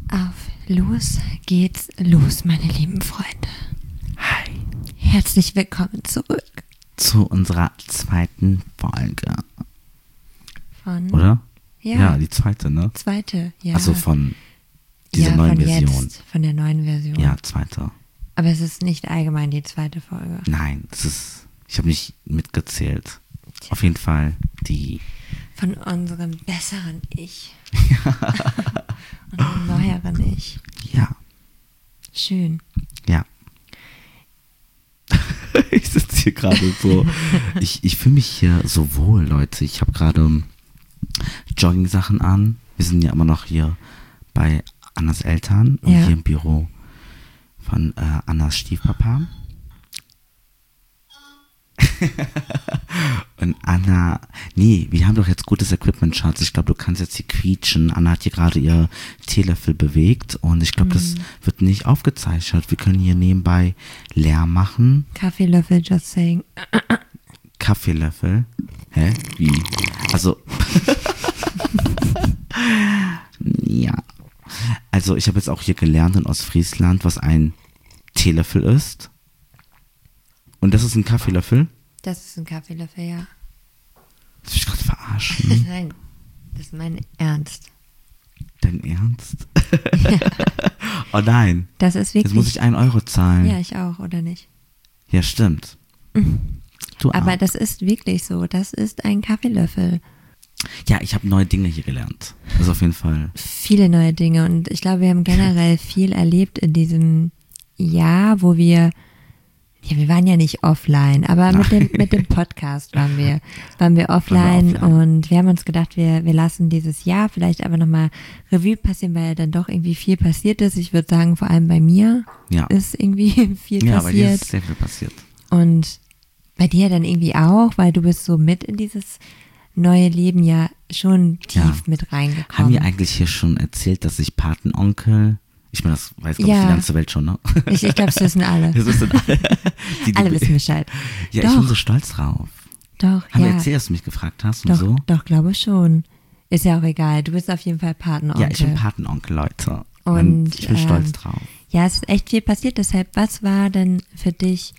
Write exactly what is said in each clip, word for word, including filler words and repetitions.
Auf los geht's los, meine lieben Freunde. Hi. Herzlich willkommen zurück. Zu unserer zweiten Folge. Von? Oder? Ja. Ja, die zweite, ne? Zweite, ja. Also von dieser ja, neuen von Version. Jetzt, von der neuen Version. Ja, zweite. Aber es ist nicht allgemein die zweite Folge. Nein, es ist, ich habe nicht mitgezählt. Auf jeden Fall die. Von unserem besseren Ich. Und einem neueren Ich. Ja. Schön. Ja. Ich sitze hier gerade so. Ich, ich fühle mich hier so wohl, Leute. Ich habe gerade Jogging-Sachen an. Wir sind ja immer noch hier bei Annas Eltern und ja. hier im Büro von äh, Annas Stiefpapa. Und Anna, nee, wir haben doch jetzt gutes Equipment, Schatz. Ich glaube, du kannst jetzt hier quietschen. Anna hat hier gerade ihr Teelöffel bewegt und ich glaube, mm. das wird nicht aufgezeichnet. Wir können hier nebenbei Lärm machen. Kaffeelöffel, just saying. Kaffeelöffel? Hä? Wie? Also, ja. Also, ich habe jetzt auch hier gelernt in Ostfriesland, was ein Teelöffel ist. Und das ist ein Kaffeelöffel? Das ist ein Kaffeelöffel, ja. Willst du mich gerade verarschen? Nein, das ist mein Ernst. Dein Ernst? Ja. Oh nein. Das ist wirklich. Jetzt muss ich einen Euro zahlen. Ja, ich auch, oder nicht? Ja, stimmt. Mhm. Du Aber auch. Das ist wirklich so. Das ist ein Kaffeelöffel. Ja, ich habe neue Dinge hier gelernt. Das ist auf jeden Fall. Viele neue Dinge. Und ich glaube, wir haben generell viel erlebt in diesem Jahr, wo wir. Ja, wir waren ja nicht offline, aber mit dem, mit dem Podcast waren wir, waren wir offline, waren wir offline und wir haben uns gedacht, wir, wir lassen dieses Jahr vielleicht aber nochmal Revue passieren, weil dann doch irgendwie viel passiert ist. Ich würde sagen, vor allem bei mir ja. ist irgendwie viel ja, passiert. Ja, bei dir ist sehr viel passiert. Und bei dir dann irgendwie auch, weil du bist so mit in dieses neue Leben ja schon tief ja. mit reingekommen. Haben wir eigentlich hier schon erzählt, dass ich Patenonkel... Ich meine, das weiß, glaube ja. ich, die ganze Welt schon, ne? Ich, ich glaube, es wissen alle. Das wissen alle. Die, die, alle wissen Bescheid. Ja, doch. Ich bin so stolz drauf. Doch, Haben ja. wir erzählt, dass du mich gefragt hast und doch, so? Doch, glaube schon. Ist ja auch egal. Du bist auf jeden Fall Patenonkel. Ja, ich bin Patenonkel, Leute. Und, und ich bin ähm, stolz drauf. Ja, es ist echt viel passiert. Deshalb, was war denn für dich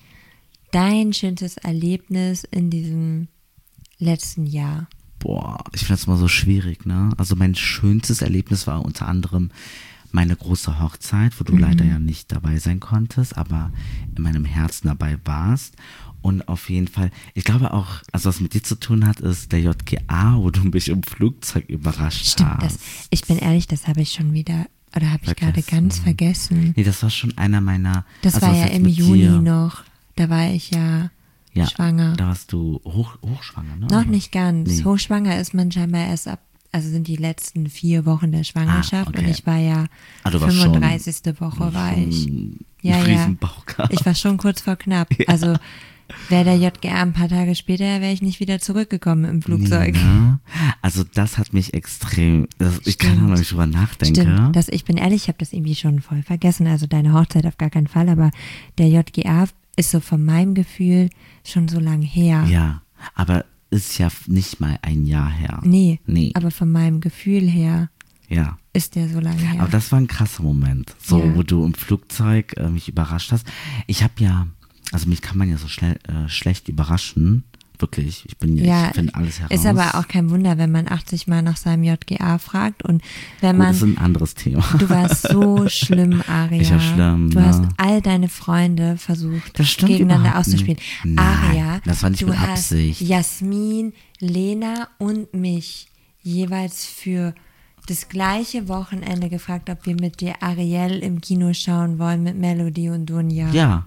dein schönstes Erlebnis in diesem letzten Jahr? Boah, ich finde das mal so schwierig, ne? Also mein schönstes Erlebnis war unter anderem meine große Hochzeit, wo du mhm. leider ja nicht dabei sein konntest, aber in meinem Herzen dabei warst. Und auf jeden Fall, ich glaube auch, also was mit dir zu tun hat, ist der J G A, wo du mich im Flugzeug überrascht Stimmt, hast. Das, ich bin ehrlich, das habe ich schon wieder, oder habe ich gerade ganz vergessen. Nee, das war schon einer meiner... Das also war ja im Juni dir? noch, da war ich ja, ja schwanger. Da warst du hoch, hochschwanger, ne? Noch nicht ganz. Nee. Hochschwanger ist man scheinbar erst ab, also sind die letzten vier Wochen der Schwangerschaft ah, okay. und ich war ja ah, fünfunddreißigste Woche schon, war ich. Ja, ja. Ich war schon kurz vor knapp. Ja. Also wäre der J G A ein paar Tage später, wäre ich nicht wieder zurückgekommen im Flugzeug. Nee, also das hat mich extrem, das, ich kann auch noch nicht drüber nachdenken. Stimmt, das, ich bin ehrlich, ich habe das irgendwie schon voll vergessen. Also deine Hochzeit auf gar keinen Fall, aber der J G A ist so von meinem Gefühl schon so lang her. Ja, aber ist ja nicht mal ein Jahr her. Nee, nee, aber von meinem Gefühl her ja. ist der so lange her. Aber das war ein krasser Moment, so ja. wo du im Flugzeug äh, mich überrascht hast. Ich habe ja, also mich kann man ja so schnell äh, schlecht überraschen, wirklich. Ich bin ja, ja ich finde alles heraus. Ist aber auch kein Wunder, wenn man achtzig Mal nach seinem J G A fragt und wenn man... Gut, das ist ein anderes Thema. Du warst so schlimm, Aria. Ich war schlimm, Du ne? hast all deine Freunde versucht, das stimmt gegeneinander auszuspielen. Nein, Aria, das war nicht du mit hast Absicht. Jasmin, Lena und mich jeweils für das gleiche Wochenende gefragt, ob wir mit dir Ariel im Kino schauen wollen mit Melody und Dunja. Ja.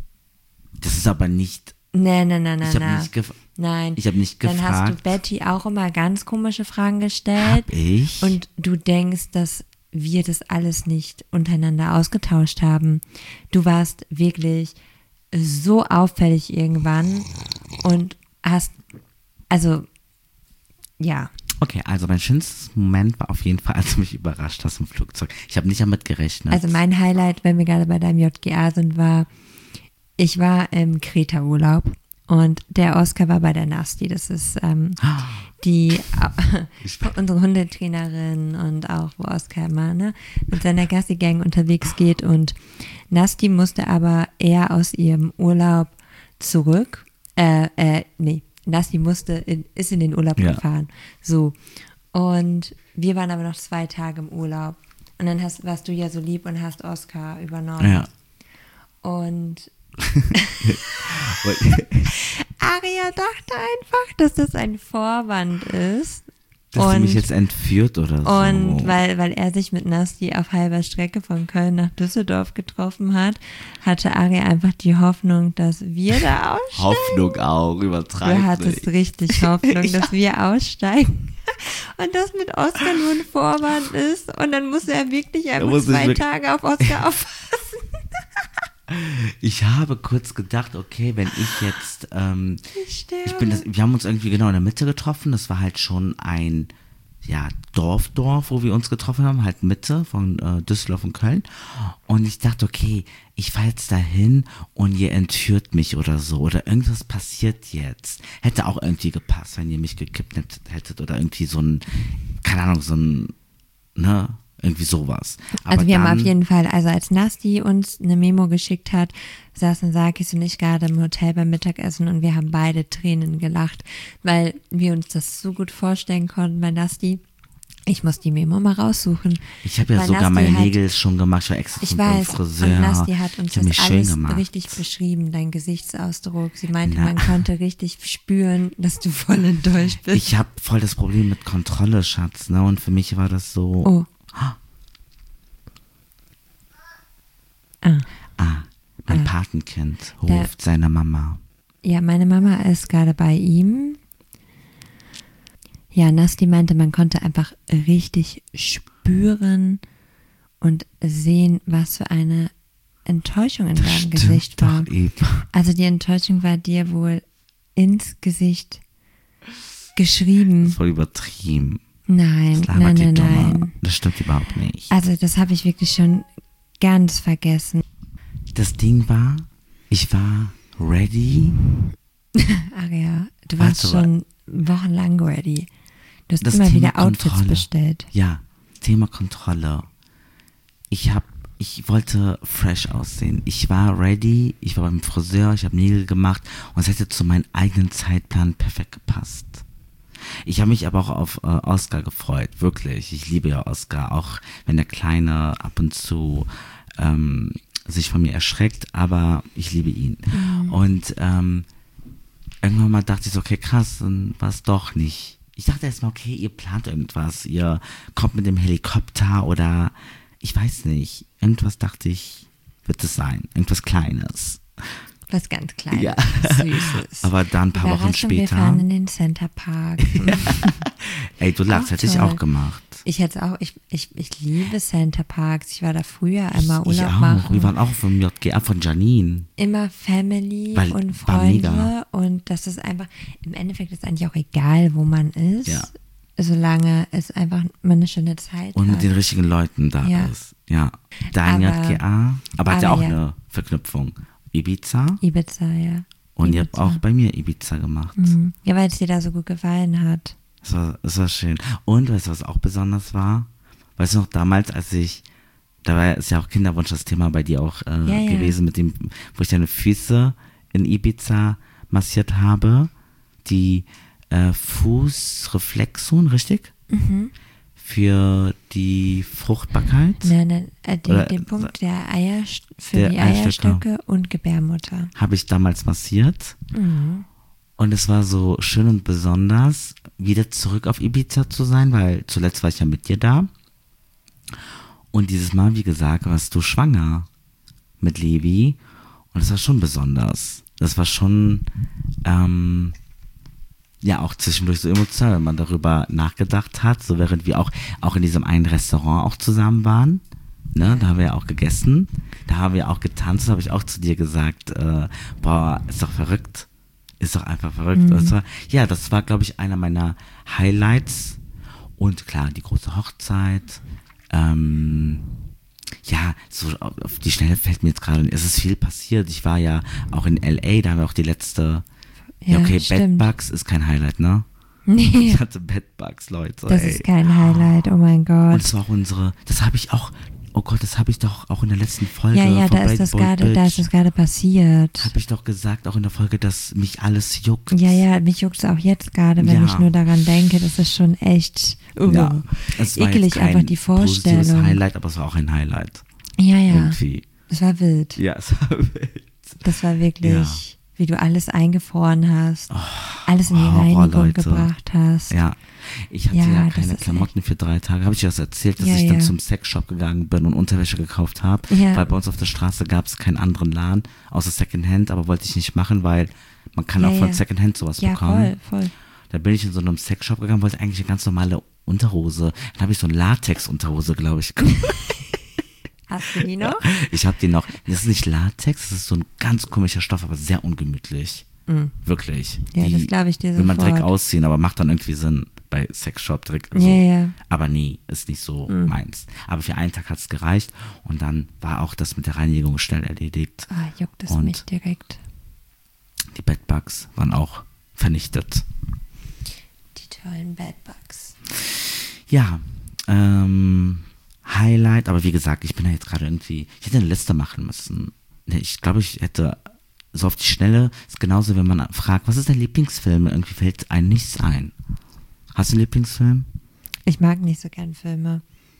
Das ist aber nicht... Nein, nein, nein, nein. Ich habe nicht gefragt. Nein. Ich habe nicht gefragt. Dann hast du Betty auch immer ganz komische Fragen gestellt. Hab ich? Und du denkst, dass wir das alles nicht untereinander ausgetauscht haben. Du warst wirklich so auffällig irgendwann und hast, also, ja. Okay, also mein schönstes Moment war auf jeden Fall, als du mich überrascht hast im Flugzeug. Ich habe nicht damit gerechnet. Also mein Highlight, wenn wir gerade bei deinem J G A sind, war, ich war im Kreta-Urlaub Und der Oscar war bei der Nasti. Das ist ähm, die äh, unsere Hundetrainerin und auch, wo Oscar immer ne, mit seiner Gassi-Gang unterwegs geht. Und Nasti musste aber eher aus ihrem Urlaub zurück. Äh, äh, nee, Nasti musste in, ist in den Urlaub Ja. gefahren. So. Und wir waren aber noch zwei Tage im Urlaub. Und dann hast, warst du ja so lieb und hast Oscar übernommen. Ja. Und Aria dachte einfach, dass das ein Vorwand ist. Dass und, sie mich jetzt entführt oder so. Und weil, weil er sich mit Nasti auf halber Strecke von Köln nach Düsseldorf getroffen hat, hatte Aria einfach die Hoffnung, dass wir da aussteigen. Hoffnung auch, übertreibt Du hattest richtig Hoffnung, dass wir aussteigen. Und das mit Oscar nur ein Vorwand ist. Und dann muss er wirklich einfach zwei wirklich Tage auf Oscar aufpassen. Ich habe kurz gedacht, okay, wenn ich jetzt, ähm, ich, ich bin das, wir haben uns irgendwie genau in der Mitte getroffen, das war halt schon ein, ja, Dorf, Dorf, wo wir uns getroffen haben, halt Mitte von äh, Düsseldorf und Köln. Und ich dachte, okay, ich fahre jetzt dahin und ihr entführt mich oder so, oder irgendwas passiert jetzt. Hätte auch irgendwie gepasst, wenn ihr mich gekidnappt hättet oder irgendwie so ein, keine Ahnung, so ein, ne, irgendwie sowas. Aber also wir dann, haben auf jeden Fall, also als Nasti uns eine Memo geschickt hat, saßen Sakis und ich gerade im Hotel beim Mittagessen und wir haben beide Tränen gelacht, weil wir uns das so gut vorstellen konnten bei Nasti. Ich muss die Memo mal raussuchen. Ich habe ja weil sogar Nasti meine hat, Nägel schon gemacht, ich war extra ich zum weiß, Friseur. und Nasti hat uns ich hab das mich schön alles gemacht. richtig beschrieben, dein Gesichtsausdruck. Sie meinte, Na. man konnte richtig spüren, dass du voll enttäuscht bist. Ich habe voll das Problem mit Kontrolle, Schatz, ne? Und für mich war das so. Oh. Ah. Ah, mein Ah. Patenkind ruft Der- seine Mama. Ja, meine Mama ist gerade bei ihm. Ja, Nasti meinte, man konnte einfach richtig spüren und sehen, was für eine Enttäuschung in Das deinem stimmt Gesicht war. doch eben. Also die Enttäuschung war dir wohl ins Gesicht geschrieben. Voll übertrieben. Nein, Das nein, labert die nein, Dumme. nein. Das stimmt überhaupt nicht. Also das habe ich wirklich schon ganz vergessen. Das Ding war, ich war ready. Aria, du warst Warte, schon wochenlang ready. Du hast Das immer Thema wieder Outfits Kontrolle. bestellt. Ja, Thema Kontrolle. Ich hab, ich wollte fresh aussehen. Ich war ready, ich war beim Friseur, ich habe Nägel gemacht und es hätte zu meinem eigenen Zeitplan perfekt gepasst. Ich habe mich aber auch auf äh, Oscar gefreut, wirklich. Ich liebe ja Oscar, auch wenn der Kleine ab und zu ähm, sich von mir erschreckt, aber ich liebe ihn. Mhm. Und ähm, irgendwann mal dachte ich so, okay, krass, dann war es doch nicht. Ich dachte erstmal, okay, ihr plant irgendwas, ihr kommt mit dem Helikopter oder ich weiß nicht, irgendwas dachte ich, wird es sein, irgendwas Kleines. Was ganz Kleines, Ja. Süßes. Aber dann ein paar Wochen Überraschung, wir später, fahren in den Center Park. ey, du lachst, Auch hätte ich toll. auch gemacht. Ich hätte auch, ich, ich, ich liebe Center Parks. Ich war da früher einmal Ich Urlaub auch, machen. wir waren auch vom J G A, von Janine. Immer Family Weil- und war mega. Freunde und das ist einfach, im Endeffekt ist eigentlich auch egal, wo man ist, Ja. solange es einfach man eine schöne Zeit Und hat. mit den richtigen Leuten da Ja. ist. Ja. Dein Aber- J G A, aber hat ja aber auch ja. eine Verknüpfung. Ibiza Ibiza, ja. und ihr habt Ibiza. auch bei mir Ibiza gemacht. Mhm. Ja, weil es dir da so gut gefallen hat. Es war, es war schön. Und weißt du, was auch besonders war? Weißt du noch, damals, als ich, da war ist ja auch Kinderwunsch das Thema bei dir auch äh, Ja, ja. gewesen, mit dem, wo ich deine Füße in Ibiza massiert habe. Die äh, Fußreflexon, richtig? Mhm. Für die Fruchtbarkeit. Nein, nein, äh, den, Oder- den Punkt der Eier für Der die Eierstöcke. Eierstöcke und Gebärmutter. Habe ich damals massiert. Mhm. Und es war so schön und besonders, wieder zurück auf Ibiza zu sein, weil zuletzt war ich ja mit dir da. Und dieses Mal, wie gesagt, warst du schwanger mit Levi. Und es war schon besonders. Das war schon, ähm, ja, auch zwischendurch so emotional, wenn man darüber nachgedacht hat. So während wir auch, auch in diesem einen Restaurant auch zusammen waren. Ne, da haben wir ja auch gegessen. Da haben wir auch getanzt. Da habe ich auch zu dir gesagt, äh, boah, ist doch verrückt. Ist doch einfach verrückt. Mhm. Das war, ja, das war, glaube ich, einer meiner Highlights. Und klar, die große Hochzeit. Ähm, ja, so auf auf die Schnelle fällt mir jetzt gerade, es ist viel passiert. Ich war ja auch in L A, da haben wir auch die letzte Ja, okay, stimmt. Bedbugs ist kein Highlight, ne? Nee, Ich hatte Bedbugs, Leute. das ey. ist kein Highlight, oh mein Und Gott. das war auch unsere, das habe ich auch, oh Gott, das habe ich doch auch in der letzten Folge Ja, ja, von da ist das Breakboy gerade, da ist Bitch, das gerade passiert. habe ich doch gesagt, auch in der Folge, dass mich alles juckt. Ja, ja, mich juckt es auch jetzt gerade, wenn Ja. ich nur daran denke. Das ist schon echt uh, Ja, es war ekelig, jetzt kein einfach die positives Vorstellung. Highlight, aber es war auch ein Highlight. Ja, ja, Irgendwie. das war wild. Ja, es war wild. Das war wirklich, Ja. wie du alles eingefroren hast, alles in die Horror, Reinigung Leute. gebracht hast. Ja, ich hatte Ja, ja, das keine ist Klamotten für drei Tage. Habe ich dir das erzählt, dass Ja, ich dann ja. zum Sexshop gegangen bin und Unterwäsche gekauft habe? Ja. Weil bei uns auf der Straße gab es keinen anderen Laden, außer Secondhand, aber wollte ich nicht machen, weil man kann Ja, auch von ja. Secondhand sowas Ja, bekommen. voll, voll. Da bin ich in so einem Sexshop gegangen, wollte eigentlich eine ganz normale Unterhose. Dann habe ich so eine Latex-Unterhose, glaube ich, gekauft. Hast du die noch? Ich habe die noch. Das ist nicht Latex, das ist so ein ganz komischer Stoff, aber sehr ungemütlich. Mhm. Wirklich. Ja, die das glaube ich dir will man direkt sofort. ausziehen, aber macht dann irgendwie Sinn bei Sexshop direkt. Also, Ja, ja. Aber nee, ist nicht so Mhm. meins. Aber für einen Tag hat es gereicht und dann war auch das mit der Reinigung schnell erledigt. Ah, juckt es Und- mich direkt. Die Bedbugs waren auch vernichtet. Die tollen Bedbugs. Ja, ähm, Highlight, aber wie gesagt, ich bin ja jetzt gerade irgendwie, ich hätte eine Liste machen müssen. Ne, Ich glaube, ich hätte so auf die Schnelle, ist genauso, wenn man fragt, was ist dein Lieblingsfilm? Irgendwie fällt einem nichts ein. Hast du einen Lieblingsfilm? Ich mag nicht so gern Filme.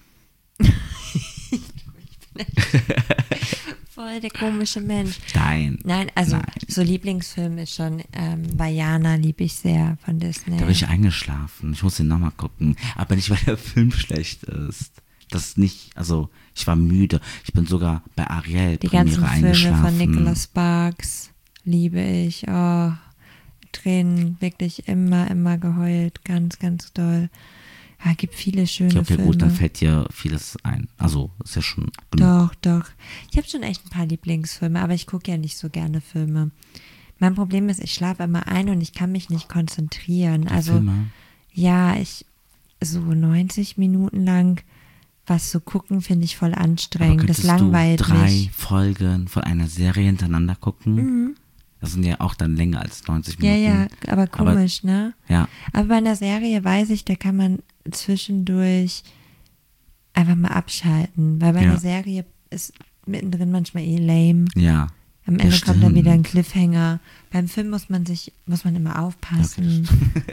ich bin echt voll der komische Mensch. Nein. Nein, also Nein. so Lieblingsfilm ist schon ähm, Vajana, liebe ich sehr von Disney. Da bin ich eingeschlafen. Ich muss den nochmal gucken. Aber nicht, weil der Film schlecht ist. Das ist nicht, also ich war müde. Ich bin sogar bei Ariel Die Premiere ganzen Filme eingeschlafen. von Nicholas Sparks liebe ich. Oh, Tränen, wirklich immer, immer geheult. Ganz, ganz doll. Ja, gibt viele schöne Ja, okay, Filme. gut, dann fällt dir vieles ein. Also ist ja schon genug. Doch, doch. Ich habe schon echt ein paar Lieblingsfilme, aber ich gucke ja nicht so gerne Filme. Mein Problem ist, ich schlafe immer ein und ich kann mich nicht konzentrieren. Die Also Filme. ja, ich so neunzig Minuten lang was zu gucken, finde ich voll Aber anstrengend. Das könntest langweilt du drei mich. Folgen von einer Serie hintereinander gucken? Mhm. Das sind ja auch dann länger als neunzig Ja, Minuten. ja, aber komisch, ne? Ja, Aber bei einer Serie weiß ich, da kann man zwischendurch einfach mal abschalten, weil bei Ja. einer Serie ist mittendrin manchmal eh lame. ja. Am Ja, Ende kommt dann wieder ein stimmt. Cliffhanger. Beim Film muss man sich, muss man immer aufpassen.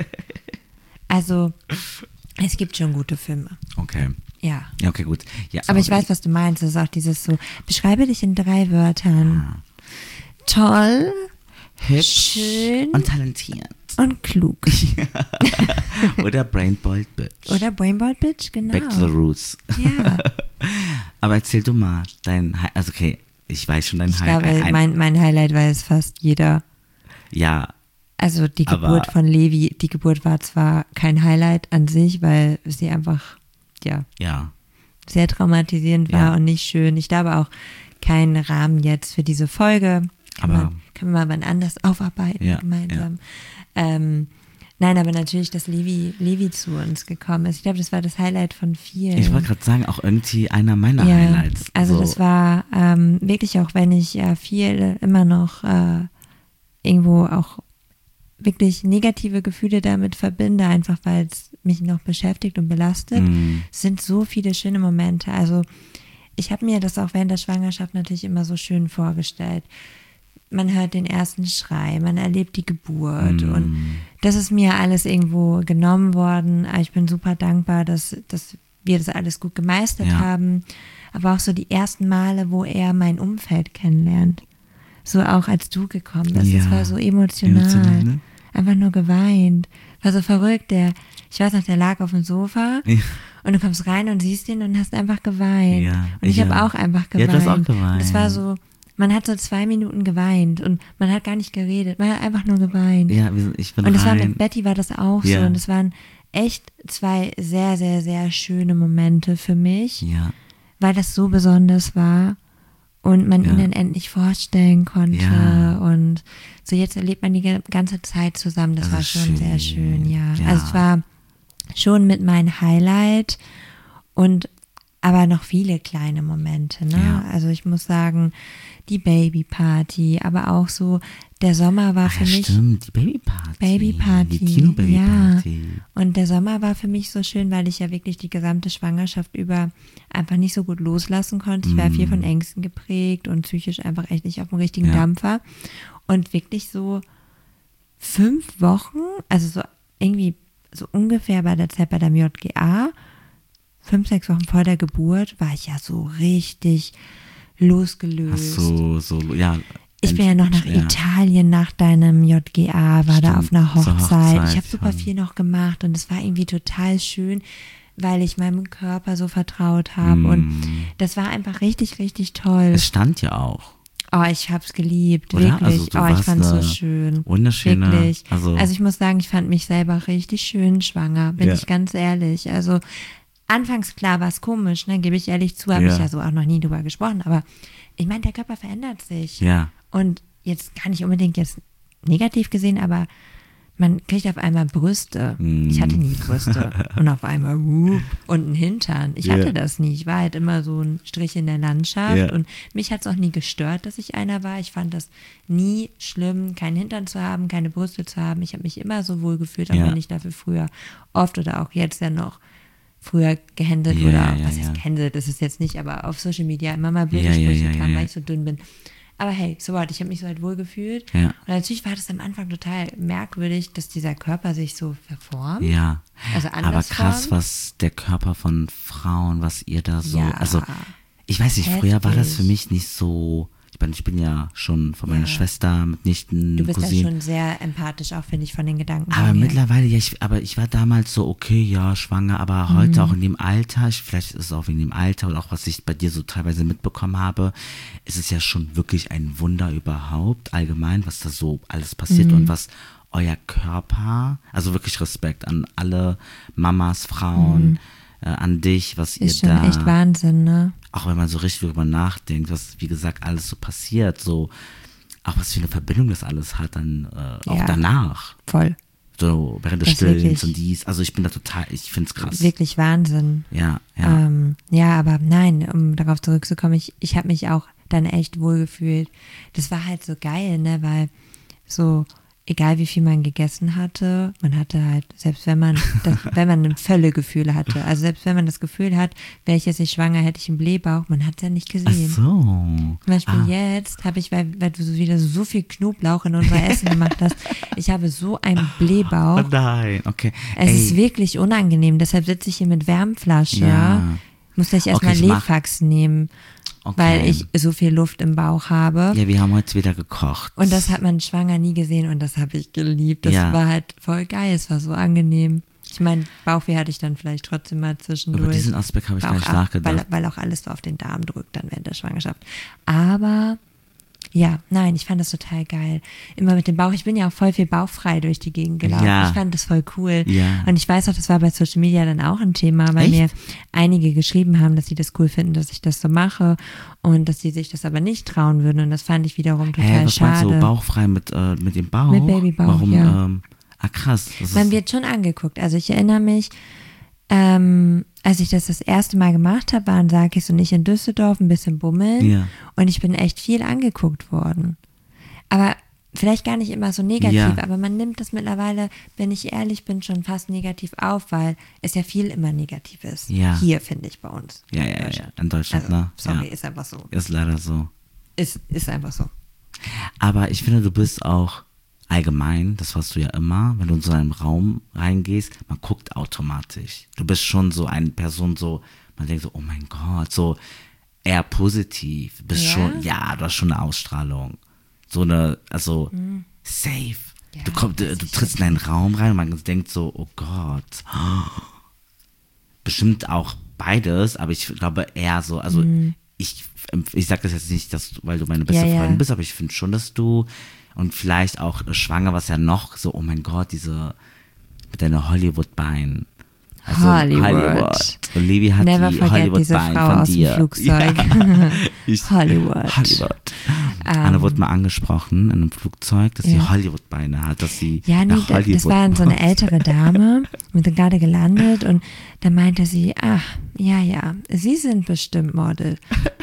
Also, es gibt schon gute Filme. Okay. Ja. Ja, okay, gut. Ja, Aber ich weiß, was du meinst. Das ist auch dieses so, beschreibe dich in drei Wörtern. Ah. Toll Hübsch schön und talentiert. und klug. Oder Brainbolt Bitch. Oder Brainboard Bitch, genau. Back to the Roots. Ja. Aber erzähl du mal dein, Hi- also okay, ich weiß schon dein Ich Highlight. glaube, Ein- mein, mein Highlight war es fast jeder. Ja, Also die Aber- Geburt von Levi, die Geburt war zwar kein Highlight an sich, weil sie einfach, ja, ja, sehr traumatisierend war Ja. und nicht schön. Ich glaube auch kein Rahmen jetzt für diese Folge. Kann Aber- man, können wir mal wann anders aufarbeiten Ja, gemeinsam. Ähm, nein, aber natürlich, dass Levi, Levi zu uns gekommen ist. Ich glaube, das war das Highlight von vielen. ich wollte gerade sagen, auch irgendwie einer meiner ja, Highlights. also so. das war ähm, wirklich auch, wenn ich ja viel immer noch äh, irgendwo auch wirklich negative Gefühle damit verbinde, einfach weil es mich noch beschäftigt und belastet, Mm. es sind so viele schöne Momente. Also ich habe mir das auch während der Schwangerschaft natürlich immer so schön vorgestellt. Man hört den ersten Schrei, man erlebt die Geburt Mm. und das ist mir alles irgendwo genommen worden. Aber ich bin super dankbar, dass, dass wir das alles gut gemeistert Ja. haben. Aber auch so die ersten Male, wo er mein Umfeld kennenlernt. So auch als du gekommen bist. Das Ja. war so emotional. Emotional, ne? Einfach nur geweint. War so verrückt. Der, ich weiß noch, der lag auf dem Sofa Ja. und du kommst rein und siehst ihn und hast einfach geweint. Ja, und ich ja. habe auch einfach Ja, geweint. du hast auch geweint. Und es war so, man hat so zwei Minuten geweint und man hat gar nicht geredet. Man hat einfach nur geweint. Ja, wir- ich bin Und das war rein. mit Betty war das auch Ja. so. Und es waren echt zwei sehr, sehr, sehr schöne Momente für mich, Ja, weil das so besonders war und man Ja. ihn dann endlich vorstellen konnte. Ja. Und so jetzt erlebt man die ge- ganze Zeit zusammen. Das, Das war ist schon schön. sehr schön, ja. Ja. Also es war schon mit mein Highlight und aber noch viele kleine Momente, ne? Ja. Also ich muss sagen, die Babyparty, aber auch so, der Sommer war Ach, für ja, mich stimmt, die Babyparty. Babyparty, Die Kino-Babyparty. ja. Und der Sommer war für mich so schön, weil ich ja wirklich die gesamte Schwangerschaft über einfach nicht so gut loslassen konnte. Ich war Mm. viel von Ängsten geprägt und psychisch einfach echt nicht auf dem richtigen Ja. Dampfer. Und wirklich so fünf Wochen, also so irgendwie so ungefähr bei der Zeit bei der J G A, fünf, sechs Wochen vor der Geburt, war ich ja so richtig losgelöst. Ach so, so, ja. Ich bin ja noch nach ja. Italien nach deinem J G A, war da Stimmt, auf einer zur Hochzeit. Hochzeit Ich habe super schon. viel noch gemacht und es war irgendwie total schön, weil ich meinem Körper so vertraut habe. Mm. Und das war einfach richtig, richtig toll. Es stand ja auch. Oh, ich hab's geliebt, Oder? wirklich. Also du oh, ich warst fand's so eine schön. wunderschöne, Wirklich. also- Also ich muss sagen, ich fand mich selber richtig schön schwanger, bin Ja. ich ganz ehrlich. Also anfangs, klar, war es komisch, ne, gebe ich ehrlich zu, habe Ja. ich ja so auch noch nie drüber gesprochen, aber ich meine, der Körper verändert sich. Ja. Und jetzt gar nicht unbedingt jetzt negativ gesehen, aber man kriegt auf einmal Brüste. Mm. Ich hatte nie Brüste. Und auf einmal uh, und einen Hintern. Ich Ja. hatte das nie. Ich war halt immer so ein Strich in der Landschaft. Ja. Und mich hat es auch nie gestört, dass ich einer war. Ich fand das nie schlimm, keinen Hintern zu haben, keine Brüste zu haben. Ich habe mich immer so wohl gefühlt, auch Ja. wenn ich dafür früher oft oder auch jetzt ja noch früher gehändelt Ja, oder ja, was ja. heißt gehändelt, das ist jetzt nicht, aber auf Social Media immer mal blöde Ja, ja, Sprüche ja, kam, ja, weil ja. ich so dünn bin. Aber hey, so what, ich habe mich so halt wohl gefühlt. Ja. Und natürlich war das am Anfang total merkwürdig, dass dieser Körper sich so verformt. Ja. Also Aber anders krass, formt. was der Körper von Frauen, was ihr da so, Ja. also ich weiß nicht, früher war das Heftig. für mich nicht so, ich meine, ich bin ja schon von meiner Ja. Schwester, mit Nichten, Du bist ja Cousinen. schon sehr empathisch, auch finde ich, von den Gedanken. Aber von mir. mittlerweile, ja, ich, aber ich war damals so, okay, ja, schwanger, aber heute Mhm. auch in dem Alter, ich, vielleicht ist es auch wegen dem Alter und auch was ich bei dir so teilweise mitbekommen habe, ist es ja schon wirklich ein Wunder überhaupt, allgemein, was da so alles passiert Mhm. und was euer Körper, also wirklich Respekt an alle Mamas, Frauen, äh, an dich, was ihr Ist schon da, echt Wahnsinn, ne? auch wenn man so richtig darüber nachdenkt, was, wie gesagt, alles so passiert, so, auch was für eine Verbindung das alles hat, dann äh, auch Ja. danach. Voll. So, während des Das ist Stillens wirklich- und dies. Also ich bin da total, ich find's krass. Wirklich Wahnsinn. Ja, ja. Ähm, ja, aber nein, um darauf zurückzukommen, ich, ich habe mich auch dann echt wohl gefühlt. Das war halt so geil, ne, weil so, egal wie viel man gegessen hatte, man hatte halt, selbst wenn man, das, wenn man ein Völlegefühl hatte, also selbst wenn man das Gefühl hat, wäre ich jetzt nicht schwanger, hätte ich einen Blähbauch, man hat es ja nicht Ach gesehen. so. Zum Beispiel Ah. jetzt habe ich, weil, weil du so wieder so viel Knoblauch in unser Essen gemacht hast, ich habe so einen Blähbauch. Oh nein, okay. Es Ey, ist wirklich unangenehm, deshalb sitze ich hier mit Wärmflasche. Ja. Muss gleich erstmal Okay, ich mach- Lefax nehmen, okay. weil ich so viel Luft im Bauch habe. Ja, wir haben heute wieder gekocht. Und das hat man schwanger nie gesehen und das habe ich geliebt. Das Ja. war halt voll geil, es war so angenehm. Ich meine, Bauchweh hatte ich dann vielleicht trotzdem mal zwischendurch. Über diesen Aspekt habe ich gar Bauch nicht ab, nachgedacht. Weil, weil auch alles so auf den Darm drückt dann während der Schwangerschaft. Aber ja, nein, ich fand das total geil. Immer mit dem Bauch. Ich bin ja auch voll viel bauchfrei durch die Gegend gelaufen. Ja. Ich fand das voll cool. Ja. Und ich weiß auch, das war bei Social Media dann auch ein Thema, weil Echt? mir einige geschrieben haben, dass sie das cool finden, dass ich das so mache und dass sie sich das aber nicht trauen würden. Und das fand ich wiederum total Hä, was meinst schade. du, bauchfrei mit, äh, mit dem Bauch? Mit Babybauch, Warum, ja. ähm, ah krass. Das Man ist, wird schon angeguckt. Also ich erinnere mich, ähm, als ich das das erste Mal gemacht habe, waren, sag ich so, nicht in Düsseldorf, ein bisschen bummeln. Ja. Und ich bin echt viel angeguckt worden. Aber vielleicht gar nicht immer so negativ, Ja. aber man nimmt das mittlerweile, wenn ich ehrlich bin, schon fast negativ auf, weil es ja viel immer negativ ist. Ja. Hier, finde ich, bei uns. ja, ja, ja, in Deutschland, Also, ne? sorry, Ja. ist einfach so. Ist leider so. Ist, ist einfach so. Aber ich finde, du bist auch allgemein, das warst du ja immer, wenn du in so einen Raum reingehst, man guckt automatisch. Du bist schon so eine Person, so, man denkt so, oh mein Gott, so eher positiv. Du bist Ja? schon, ja, du hast schon eine Ausstrahlung. So eine, also, safe. Ja, du, komm, du, weiß du ich trittst in einen Raum rein und man denkt so, oh Gott. Bestimmt auch beides, aber ich glaube eher so, also ich, ich sage das jetzt nicht, dass du, weil du meine beste Ja, ja. Freundin bist, aber ich finde schon, dass du und vielleicht auch schwanger, was ja noch so, oh mein Gott, diese mit deiner Hollywood-Bein. Hollywood. Und Levi hat Never die forget diese Hollywood-Bein Frau von aus dem dir. Flugzeug. Ich- Hollywood. Hollywood. Anna Ähm, wurde mal angesprochen in einem Flugzeug, dass sie ja. Hollywood-Beine hat, dass sie Ja, nee, nach das, Hollywood das war so eine muss. ältere Dame. Wir sind gerade gelandet und da meinte sie, ach, ja, ja, Sie sind bestimmt Model.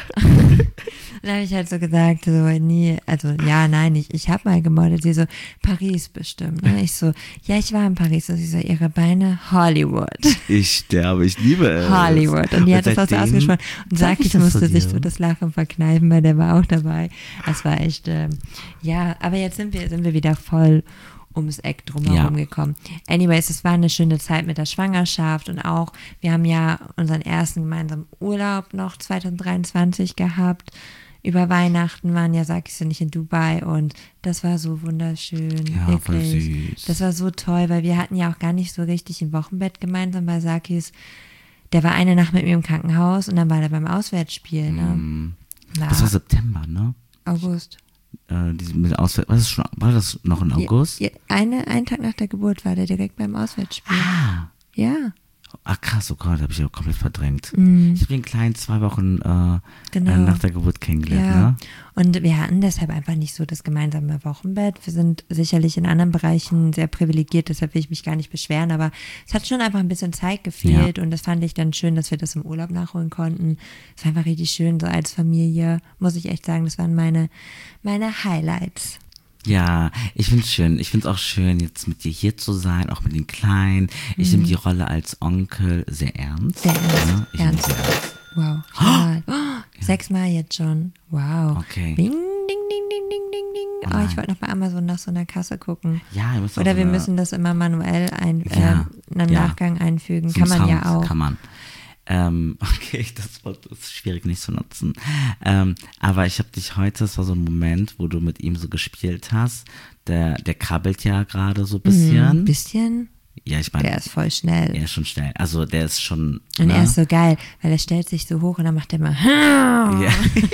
Dann habe ich halt so gesagt, so, nee, also ja, nein, ich, ich habe mal gemodelt. Sie so, Paris bestimmt. Ne? Ich so, ja, ich war in Paris. Und sie so, ihre Beine, Hollywood. Ich sterbe, ich liebe es. Hollywood. Und die hat das auch so seitdem ausgesprochen. Und sag Sakis ich das musste zu sich dir. so das Lachen verkneifen, weil der war auch dabei. Das war echt, ähm, ja, aber jetzt sind wir, sind wir wieder voll ums Eck drumherum Ja. gekommen. Anyways, es war eine schöne Zeit mit der Schwangerschaft und auch, wir haben ja unseren ersten gemeinsamen Urlaub noch zwanzig dreiundzwanzig gehabt. Über Weihnachten waren ja Sakis und ich in Dubai und das war so wunderschön, Ja, wirklich. voll süß. Das war so toll, weil wir hatten ja auch gar nicht so richtig ein Wochenbett gemeinsam bei Sakis. Der war eine Nacht mit mir im Krankenhaus und dann war der beim Auswärtsspiel, ne? Mm. War Das war September, ne? August. Äh, diese mit Auswär- war, das schon, war das noch in August? Ja, ja, eine, einen Tag nach der Geburt war der direkt beim Auswärtsspiel. Ah. Ja, Ach krass, oh Gott, habe ich auch komplett verdrängt. Mhm. Ich habe den Kleinen zwei Wochen äh, Genau. äh, nach der Geburt kennengelernt, ja. ne? Und wir hatten deshalb einfach nicht so das gemeinsame Wochenbett. Wir sind sicherlich in anderen Bereichen sehr privilegiert, deshalb will ich mich gar nicht beschweren, aber es hat schon einfach ein bisschen Zeit gefehlt und das fand ich dann schön, dass wir das im Urlaub nachholen konnten. Es war einfach richtig schön, so als Familie, muss ich echt sagen, das waren meine, meine Highlights. Ja, ich finde es schön. Ich finde es auch schön, jetzt mit dir hier zu sein, auch mit den Kleinen. Ich nehme die Rolle als Onkel sehr ernst. Sehr ernst, Ja, ich nehme ernst. sehr ernst. Wow, viermal. Oh, sechsmal jetzt schon. Wow. Okay. Ding, ding, ding, ding, ding, ding, ding. Oh Oh, nein. ich wollte noch bei Amazon nach so einer Kasse gucken. Ja, ihr müsst auch Oder so wir eine- müssen das immer manuell ein, Ja, äh, im ja. Nachgang einfügen. So Kann man Sound ja auch. Kann man. Ähm, okay, das Wort ist schwierig nicht zu nutzen. Ähm, aber ich habe dich heute, das war so ein Moment, wo du mit ihm so gespielt hast. Der, der krabbelt ja gerade so ein bisschen. Ein bisschen. Ja, ich meine, Der ist voll schnell. er ist schon schnell. Also der ist schon. Und ne? er ist so geil, weil er stellt sich so hoch und dann macht er mal. Ja.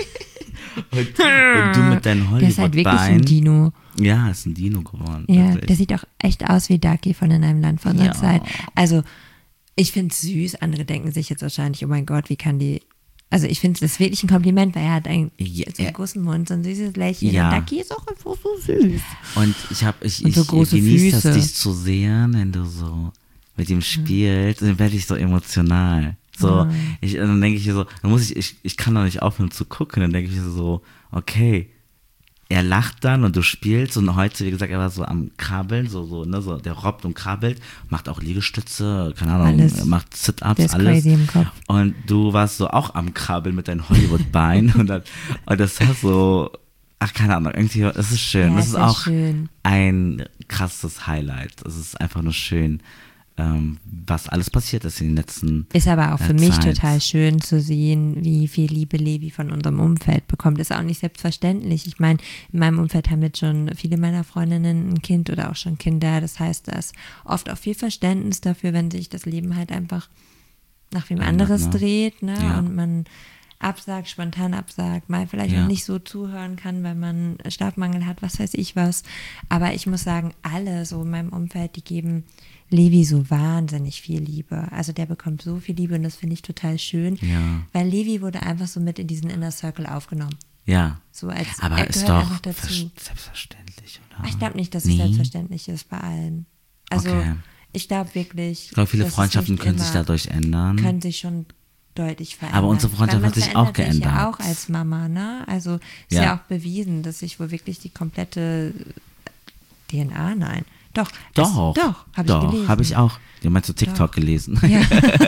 und, und du mit deinem Der ist halt wirklich ein Hollywood-Bein. Dino. Ja, ist ein Dino geworden. Ja, wirklich. der sieht auch echt aus wie Ducky von In einem Land von der Ja. Zeit. Also, ich finde es süß. Andere denken sich jetzt wahrscheinlich, oh mein Gott, wie kann die. Also, ich finde es wirklich ein Kompliment, weil er hat einen, Ja, so einen er- großen Mund, so ein süßes Lächeln. Ja. Und Ducky ist auch einfach so süß. Und ich habe, ich, Und ich, so ich große genieße das, Füße. dich zu sehen, wenn du so mit ihm spielst, dann werde ich so emotional. So, ich, dann denke ich mir so, dann muss ich, ich, ich kann doch nicht aufhören zu gucken, dann denke ich mir so, okay, er lacht dann und du spielst und heute, wie gesagt, er war so am Krabbeln, so, so, ne, so, der robbt und krabbelt, macht auch Liegestütze, keine Ahnung, Alles. macht Der Sit-Ups, ist alles. crazy im Kopf. Und du warst so auch am Krabbeln mit deinem Hollywood-Bein und, dann, und das war so, ach, keine Ahnung, irgendwie, das ist schön. Ja, das ist ist ja auch schön. ein krasses Highlight. Es ist einfach nur schön, ähm, was alles passiert ist in den letzten Ist aber auch für äh, mich Zeit. total schön zu sehen, wie viel Liebe Levi von unserem Umfeld bekommt. Ist auch nicht selbstverständlich. Ich meine, in meinem Umfeld haben jetzt schon viele meiner Freundinnen ein Kind oder auch schon Kinder. Das heißt, da ist oft auch viel Verständnis dafür, wenn sich das Leben halt einfach nach wem Ändert, anderes ne? dreht, ne? Ja. Und man absagt, spontan absagt, mal vielleicht Ja. auch nicht so zuhören kann, weil man Schlafmangel hat, was weiß ich was. Aber ich muss sagen, alle so in meinem Umfeld, die geben Levi so wahnsinnig viel Liebe. Also der bekommt so viel Liebe und das finde ich total schön, Ja. weil Levi wurde einfach so mit in diesen Inner Circle aufgenommen. Ja. So als Aber er ist gehört doch einfach dazu. vers- selbstverständlich, oder? Ich glaube nicht, dass es Nee? selbstverständlich ist bei allen. Also Okay. ich glaube wirklich. Ich glaube, viele dass es Freundschaften nicht können sich immer- dadurch ändern. Können sich schon deutlich verändern. Aber unsere Freundschaft Weil man hat sich auch verändert sich ja geändert. auch als Mama, ne? Also ist Ja. ja. auch bewiesen, dass sich wohl wirklich die komplette D N A, nein. Doch. Doch. Es, doch, habe ich Doch, gelesen. habe ich auch. Du meinst du TikTok Doch. gelesen? Ja.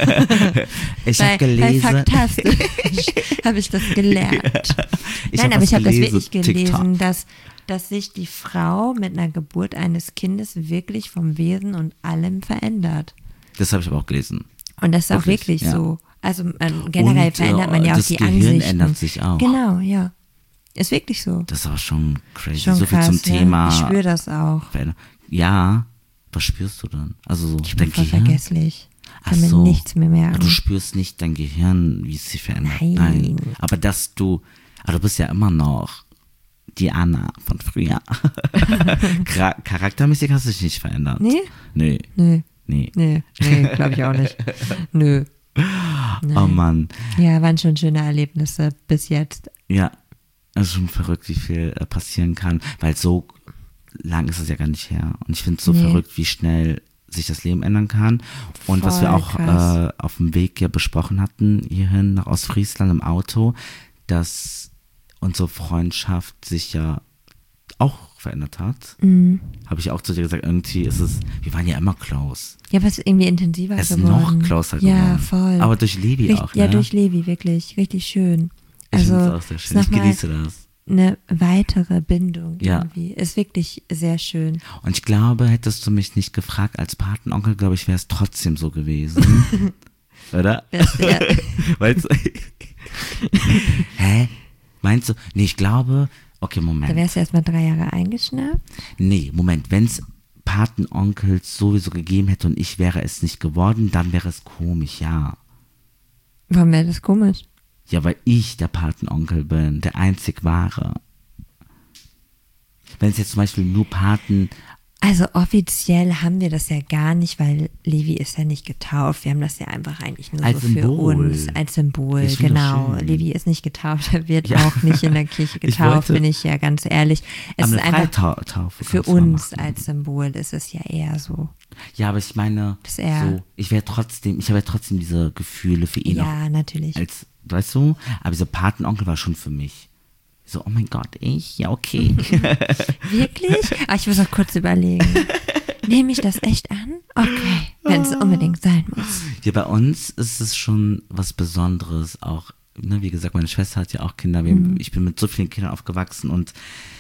Ich Bei- habe gelesen. Bei Faktastisch habe ich das gelernt. Ich Nein, hab aber was ich habe das gelesen, wirklich gelesen, TikTok. dass, dass sich die Frau mit einer Geburt eines Kindes wirklich vom Wesen und allem verändert. Das habe ich aber auch gelesen. Und das ist auch Wirklich, wirklich ja. so. Also ähm, generell Und, verändert äh, man ja auch das die Gehirn Ansichten. ändert sich auch. Genau, ja. Ist wirklich so. Das ist auch schon crazy. Schon so viel krass, zum ne? Thema. Ich spüre das auch. Veränder- Ja, was spürst du dann? Also so Ich bin dein voll Gehirn? vergesslich. Ach Kann mir so. nichts mehr merken. Du spürst nicht dein Gehirn, wie es sich verändert. Nein. Aber dass du, aber du bist ja immer noch die Anna von früher. Chara- Charaktermäßig hast du dich nicht verändert. Nee? Nee. Nö. Nee. Nee, nee, glaube ich auch nicht. Nö. Oh Mann. Ja, waren schon schöne Erlebnisse bis jetzt. Ja. Also schon verrückt, wie viel äh, passieren kann, weil so lang ist es ja gar nicht her. Und ich finde es so Nee. verrückt, wie schnell sich das Leben ändern kann. Und was wir Voll auch krass. äh, auf dem Weg ja besprochen hatten, hierhin nach Ostfriesland im Auto, dass unsere Freundschaft sich ja auch verändert hat. Mhm. Habe ich auch zu dir gesagt, irgendwie ist es, wir waren ja immer close. Ja, was irgendwie intensiver Es ist geworden. noch closer Ja, geworden. voll. Aber durch Levi Richt- auch, Ja, ne? durch Levi, wirklich. Richtig schön. Ich Also, finde es auch sehr ist schön. Ich nochmal genieße das. eine weitere Bindung Ja. irgendwie. Ist wirklich sehr schön. Und ich glaube, hättest du mich nicht gefragt als Patenonkel, glaube ich, wäre es trotzdem so gewesen. Oder? Das wär- Meinst du? Hä? Meinst du? Nee, ich glaube, okay, Da Moment. wärst du erstmal drei Jahre eingeschnappt. Nee, Moment, wenn es Patenonkels sowieso gegeben hätte und ich wäre es nicht geworden, dann wäre es komisch, ja. Warum wäre das komisch? Ja, weil ich der Patenonkel bin, der einzig wahre. Wenn es jetzt zum Beispiel nur Paten, Also offiziell haben wir das ja gar nicht, weil Levi ist ja nicht getauft. Wir haben das ja einfach eigentlich nur Als so für Symbol. uns als Symbol. Ich find das Genau. schön. Levi ist nicht getauft, er wird Ja. auch nicht in der Kirche Ich getauft, wollte- bin ich ja ganz ehrlich. Es aber ist eine einfach Freitaufe für kannst du mal uns machen. als Symbol ist es ja eher so. Ja, aber ich meine, Das ist eher- so, ich wäre trotzdem, ich habe ja trotzdem diese Gefühle für ihn auch Ja, natürlich. als, weißt du, aber dieser Patenonkel war schon für mich. So, oh mein Gott, ich? Ja, okay. Wirklich? Ah, ich muss auch kurz überlegen. Nehme ich das echt an? Okay, wenn es unbedingt sein muss. Ja, bei uns ist es schon was Besonderes, auch, ne, wie gesagt, meine Schwester hat ja auch Kinder, wir, Mhm. ich bin mit so vielen Kindern aufgewachsen und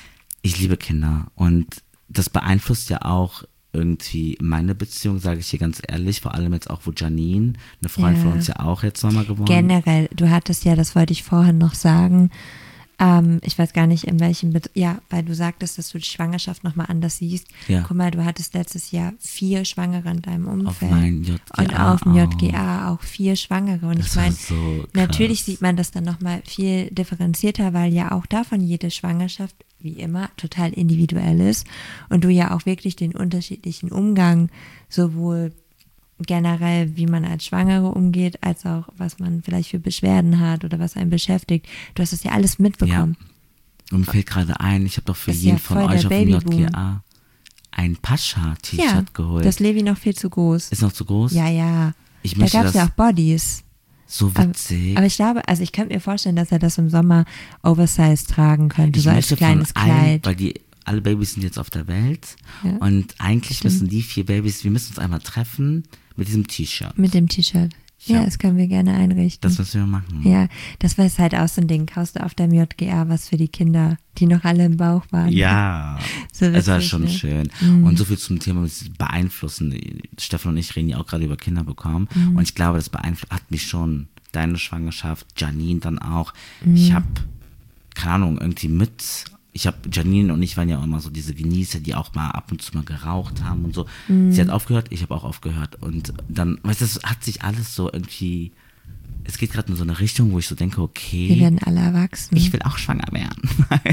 ich liebe Kinder und das beeinflusst ja auch irgendwie meine Beziehung, sage ich dir ganz ehrlich, vor allem jetzt auch, wo Janine, eine Freundin Ja. von uns ja auch jetzt nochmal geworden. Generell, du hattest ja, das wollte ich vorhin noch sagen, ähm, ich weiß gar nicht in welchem, Bet ja, weil du sagtest, dass du die Schwangerschaft nochmal anders siehst. Ja. Guck mal, du hattest letztes Jahr vier Schwangere in deinem Umfeld. mein J G A Und auf dem J G auch. A auch vier Schwangere. Und Das ich war meine, so krass. natürlich sieht man das dann nochmal viel differenzierter, weil ja auch davon jede Schwangerschaft, wie immer, total individuell ist. Und du ja auch wirklich den unterschiedlichen Umgang sowohl generell, wie man als Schwangere umgeht, als auch, was man vielleicht für Beschwerden hat oder was einen beschäftigt. Du hast das ja alles mitbekommen. Und mir fällt gerade ein, ich habe doch für Ist jeden ja von voll euch der auf dem J Babyboom. G A ein Pascha-T-Shirt Ja, geholt. das Levi noch viel zu groß. Ist noch zu groß? Ja, ja. Ich Da möchte gab es das ja auch Bodies. so Aber, witzig. aber ich glaube, also ich könnte mir vorstellen, dass er das im Sommer Oversize tragen könnte, ich so als möchte kleines von allen, Kleid. weil die alle Babys sind jetzt auf der Welt Ja. und eigentlich Stimmt. müssen die vier Babys, wir müssen uns einmal treffen mit diesem T-Shirt. Mit dem T-Shirt. Ja, Ja. das können wir gerne einrichten. Das müssen wir machen. Ja, das war halt auch so ein Ding. Kaufst du auf deinem J G A was für die Kinder, die noch alle im Bauch waren. Ja, So es war witzig, schon ne? schön. Mhm. Und so viel zum Thema mit beeinflussen. Stefan und ich reden ja auch gerade über Kinder bekommen. Mhm. Und ich glaube, das beeinflusst hat mich schon. Deine Schwangerschaft, Janine dann auch. Mhm. Ich habe, keine Ahnung, irgendwie mit. Ich habe, Janine und ich waren ja auch immer so diese Genießer, die auch mal ab und zu mal geraucht haben und so. Mhm. Sie hat aufgehört, ich habe auch aufgehört. Und dann, weißt du, das hat sich alles so irgendwie. Es geht gerade in so eine Richtung, wo ich so denke, Wir okay, werden alle erwachsen. ich will auch schwanger werden.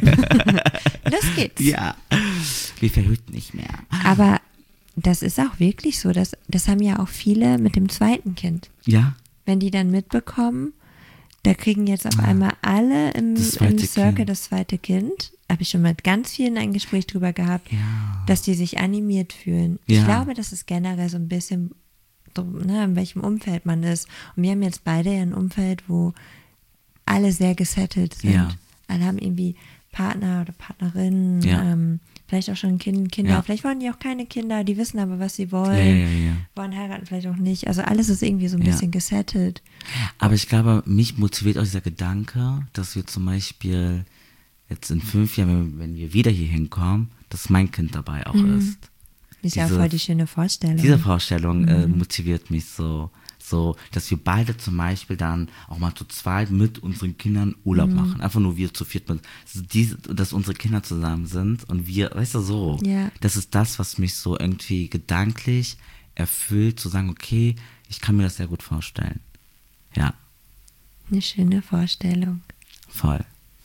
Los geht's. Ja, wir verhüten nicht mehr. Aber das ist auch wirklich so. Das, das haben ja auch viele mit dem zweiten Kind. Ja, Wenn die dann mitbekommen, da kriegen jetzt auf einmal alle im, Das zweite im Circle Kind. das zweite Kind. Habe ich schon mit ganz vielen ein Gespräch drüber gehabt, ja. dass die sich animiert fühlen. Ich Ja. glaube, das ist generell so ein bisschen, so, ne, in welchem Umfeld man ist. Und wir haben jetzt beide ja ein Umfeld, wo alle sehr gesettelt sind. Ja. Alle haben irgendwie Partner oder Partnerinnen, Ja. ähm, vielleicht auch schon kind, Kinder. Ja. Vielleicht wollen die auch keine Kinder, die wissen aber, was sie Ja, wollen. ja, ja. Wollen heiraten, vielleicht auch nicht. Also alles ist irgendwie so ein Ja. bisschen gesettelt. Aber ich glaube, mich motiviert auch dieser Gedanke, dass wir zum Beispiel jetzt in fünf Jahren, wenn, wenn wir wieder hier hinkommen, dass mein Kind dabei auch Mhm. ist. Ist ja auch Diese- voll die schöne Vorstellung. Diese Vorstellung äh, Mhm. motiviert mich so, so, dass wir beide zum Beispiel dann auch mal zu zweit mit unseren Kindern Urlaub Mhm. machen. Einfach nur wir zu viert, mit, so diese, dass unsere Kinder zusammen sind und wir, weißt du, so. Ja. Das ist das, was mich so irgendwie gedanklich erfüllt, zu sagen, okay, ich kann mir das sehr gut vorstellen. Ja, Eine schöne Vorstellung. voll.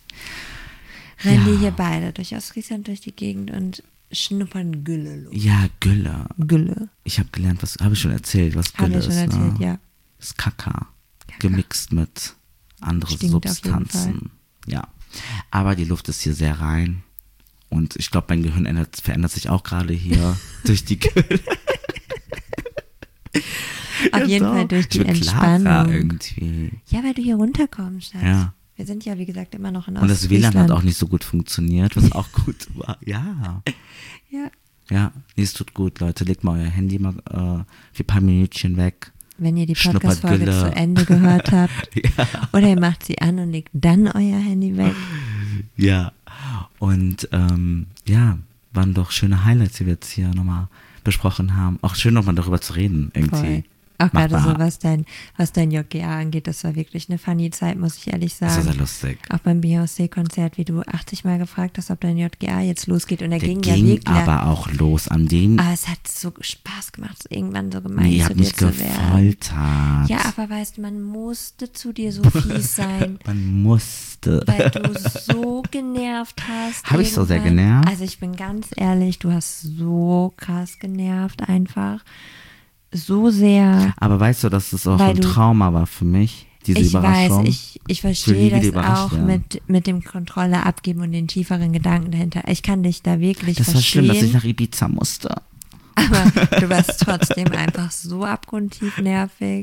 Rennen Ja. die hier beide durch Ostfriesland durch die Gegend und schnuppern Gülle los. Ja, Gülle. Gülle. Ich habe gelernt, was, habe ich schon erzählt, was Haben Gülle wir schon ist. erzählt, ne? ja. Das ist Kaka. Kaka. Gemixt mit anderen Stinkt auf jeden Substanzen. Ja. Aber die Luft ist hier sehr rein. Und ich glaube, mein Gehirn ändert, verändert sich auch gerade hier durch die Kühle. Auf Ja, jeden doch. Fall durch Ich die bin klarer Entspannung. irgendwie. Ja, weil du hier runterkommst, Schatz. Ja. Wir sind ja, wie gesagt, immer noch in Und das W L A N Ostfriesland. hat auch nicht so gut funktioniert, was auch gut war. Ja. Ja. Ja, nee, es tut gut, Leute. Legt mal euer Handy mal äh, für ein paar Minütchen weg. Wenn ihr die Schnuppert Podcast-Folge Gülle. zu Ende gehört habt. Ja. Oder ihr macht sie an und legt dann euer Handy weg. Ja. Und ähm, ja, waren doch schöne Highlights, die wir jetzt hier nochmal besprochen haben. Auch schön nochmal darüber zu reden, irgendwie. Voll. Auch Macht gerade so, mal- was dein, was dein J G A angeht, das war wirklich eine funny Zeit, muss ich ehrlich Das war sagen. sehr lustig. Auch beim Beyoncé-Konzert, wie du achtzig Mal gefragt hast, ob dein J G A jetzt losgeht. Und er Der ging, ging, ja wirklich. aber auch los an dem. Aber es hat so Spaß gemacht, es irgendwann so gemein Nee, ihr zu habt dir mich zu werden. gefoltert. Ja, aber weißt du, man musste zu dir so fies sein, Man musste. weil du so genervt hast. Hab ich so sehr irgendwann. genervt? Also ich bin ganz ehrlich, du hast so krass genervt einfach. So sehr. Aber weißt du, dass es auch Weil ein du- Trauma war für mich, diese Ich Überraschung? weiß, ich, ich will nie verstehe wieder das überrascht auch werden. mit, mit dem Kontrolle abgeben und den tieferen Gedanken dahinter. Ich kann dich da wirklich Das war verstehen. schlimm, dass ich nach Ibiza musste. Aber du warst trotzdem einfach so abgrundtief nervig.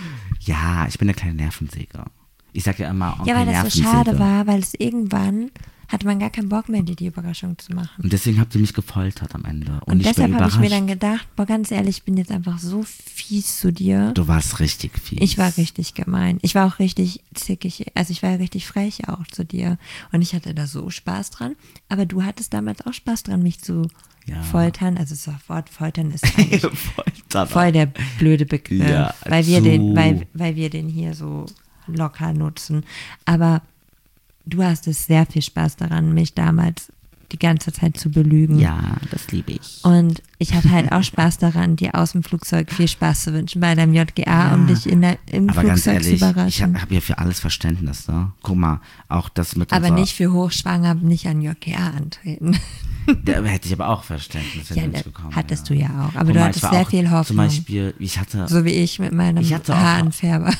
Ja, ich bin der kleine Nervensäger. Ich sag ja immer, Onkel Ja, weil das so Nervensäge. schade war, weil es irgendwann hatte man gar keinen Bock mehr, dir die Überraschung zu machen. Und deswegen habt ihr mich gefoltert am Ende. Und, Und ich bin deshalb habe ich überrascht. mir dann gedacht, boah, ganz ehrlich, ich bin jetzt einfach so fies zu dir. Du warst richtig fies. Ich war richtig gemein. Ich war auch richtig zickig, also ich war richtig frech auch zu dir. Und ich hatte da so Spaß dran. Aber du hattest damals auch Spaß dran, mich zu Ja. foltern. Also das Wort foltern ist eigentlich Folter. voll der blöde Begriff, Ja, weil wir zu. den, weil, weil wir den hier so locker nutzen. Aber du hast es sehr viel Spaß daran, mich damals die ganze Zeit zu belügen. Ja, das liebe ich. Und ich hatte halt auch Spaß daran, dir aus dem Flugzeug viel Spaß zu wünschen bei deinem J G A, Ja. um dich in der, im Aber ganz Flugzeug zu ehrlich, ich überraschen. habe hab ja für alles Verständnis, ne? Guck mal, auch das mit Aber unserer, nicht für Hochschwanger nicht an J G A antreten. Da hätte ich aber auch Verständnis, wenn Ja, du nicht da gekommen hattest wär. du ja auch. Aber Guck du mal, hattest ich war sehr auch viel Hoffnung. Zum Beispiel, ich hatte, So wie ich mit meinem Ich hatte auch- Haaranfärber.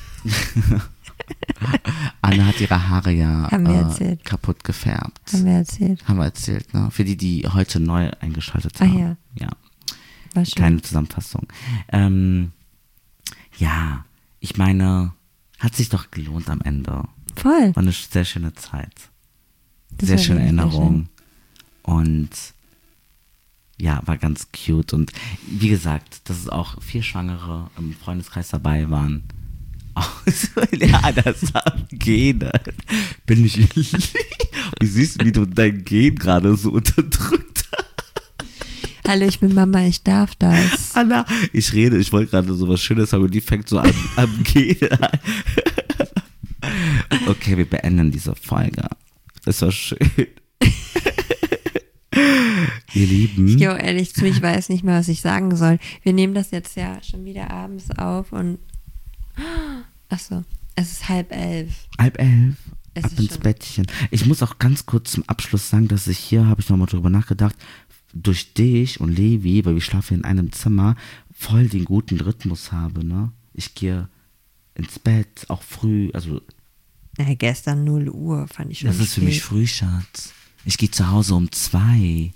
Anne hat ihre Haare ja Haben wir äh, erzählt. kaputt gefärbt. Haben wir erzählt. Haben wir erzählt, ne? Für die, die heute neu eingeschaltet Ah, haben. ja. Ja, War schön. kleine Zusammenfassung. Ähm, ja, ich meine, hat sich doch gelohnt am Ende. Voll. War eine sehr schöne Zeit. Das sehr war schöne wirklich sehr Erinnerung. Und ja, war ganz cute. Und wie gesagt, dass es auch vier Schwangere im Freundeskreis dabei waren. Oh, ja, das haben Gene. Bin ich. Wie süß, wie du dein Gen gerade so unterdrückt hast. Hallo, ich bin Mama, ich darf das. Anna, ich rede, ich wollte gerade so was Schönes sagen und die fängt so an, am Gehen an. Okay, wir beenden diese Folge. Das war schön. Ihr Lieben. Ich gehe auch ehrlich zu, ich weiß nicht mehr, was ich sagen soll. Wir nehmen das jetzt ja schon wieder abends auf und achso, es ist halb elf. Halb elf. Es Ab ist ins schon- Bettchen. Ich muss auch ganz kurz zum Abschluss sagen, dass ich hier, habe ich nochmal drüber nachgedacht, durch dich und Levi, weil wir schlafen in einem Zimmer, voll den guten Rhythmus habe, ne? Ich gehe ins Bett, auch früh, also Ja, gestern null Uhr fand ich schon das ist für mich spät. früh, Schatz. Ich gehe zu Hause um zwei.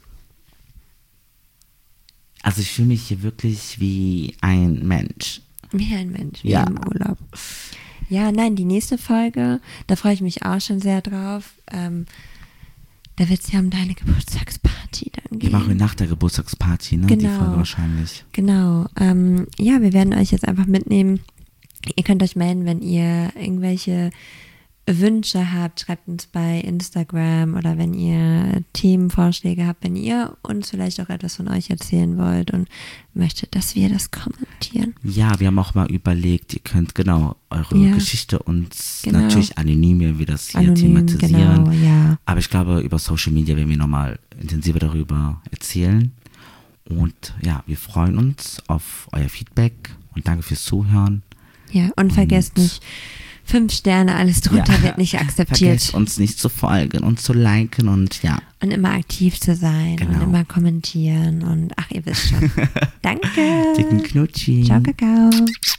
Also ich fühle mich hier wirklich wie ein Mensch. Wie ein Mensch, wie Ja. im Urlaub. Ja, nein, die nächste Folge, da freue ich mich auch schon sehr drauf. Ähm, da wird es ja um deine Geburtstagsparty dann Die gehen. machen wir nach der Geburtstagsparty, ne? Die Genau. Folge wahrscheinlich. Genau. Ähm, ja, wir werden euch jetzt einfach mitnehmen. Ihr könnt euch melden, wenn ihr irgendwelche Wünsche habt. Schreibt uns bei Instagram oder wenn ihr Themenvorschläge habt, wenn ihr uns vielleicht auch etwas von euch erzählen wollt und möchtet, dass wir das kommentieren. Ja, wir haben auch mal überlegt, ihr könnt genau eure Ja. Geschichte uns Genau. natürlich anonym, wenn wir das hier Anonym, thematisieren. genau, ja. Aber ich glaube, über Social Media werden wir nochmal intensiver darüber erzählen. Und ja, wir freuen uns auf euer Feedback und danke fürs Zuhören. Ja, und vergesst nicht, fünf Sterne, alles drunter Ja. wird nicht akzeptiert. Vergesst uns nicht zu folgen und zu liken und ja. Und immer aktiv zu sein und Genau. immer kommentieren und ach, ihr wisst schon. Danke. Dicken Knutschi. Ciao, Kakao.